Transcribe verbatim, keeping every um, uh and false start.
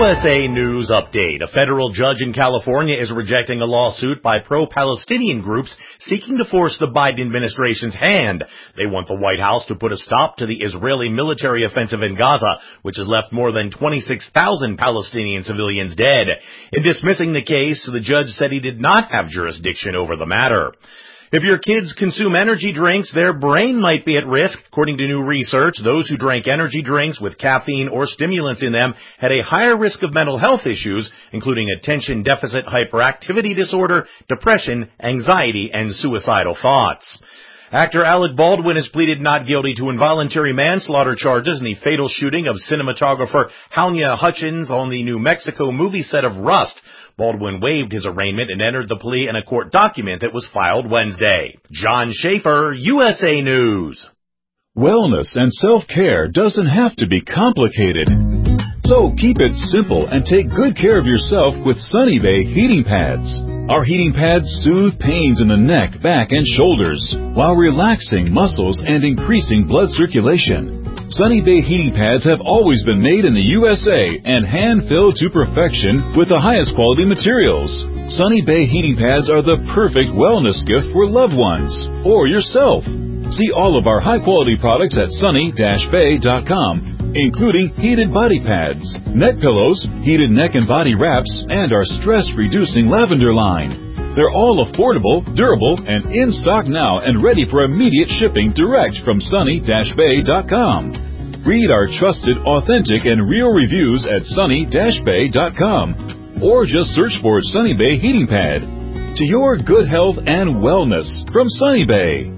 S A News Update. A federal judge in California is rejecting a lawsuit by pro-Palestinian groups seeking to force the Biden administration's hand. They want the White House to put a stop to the Israeli military offensive in Gaza, which has left more than twenty-six thousand Palestinian civilians dead. In dismissing the case, the judge said he did not have jurisdiction over the matter. If your kids consume energy drinks, their brain might be at risk. According to new research, those who drank energy drinks with caffeine or stimulants in them had a higher risk of mental health issues, including attention deficit hyperactivity disorder, depression, anxiety, and suicidal thoughts. Actor Alec Baldwin has pleaded not guilty to involuntary manslaughter charges in the fatal shooting of cinematographer Halyna Hutchins on the New Mexico movie set of Rust. Baldwin waived his arraignment and entered the plea in a court document that was filed Wednesday. John Schaefer, U S A News. Wellness and self-care doesn't have to be complicated. So keep it simple and take good care of yourself with Sunny Bay heating pads. Our heating pads soothe pains in the neck, back, and shoulders while relaxing muscles and increasing blood circulation. Sunny Bay heating pads have always been made in the U S A and hand-filled to perfection with the highest quality materials. Sunny Bay heating pads are the perfect wellness gift for loved ones or yourself. See all of our high-quality products at sunny dash bay dot com, including heated body pads, neck pillows, heated neck and body wraps, and our stress-reducing lavender line. They're all affordable, durable, and in stock now and ready for immediate shipping direct from sunny dash bay dot com. Read our trusted, authentic, and real reviews at sunny dash bay dot com or just search for Sunny Bay Heating Pad. To your good health and wellness from Sunny Bay.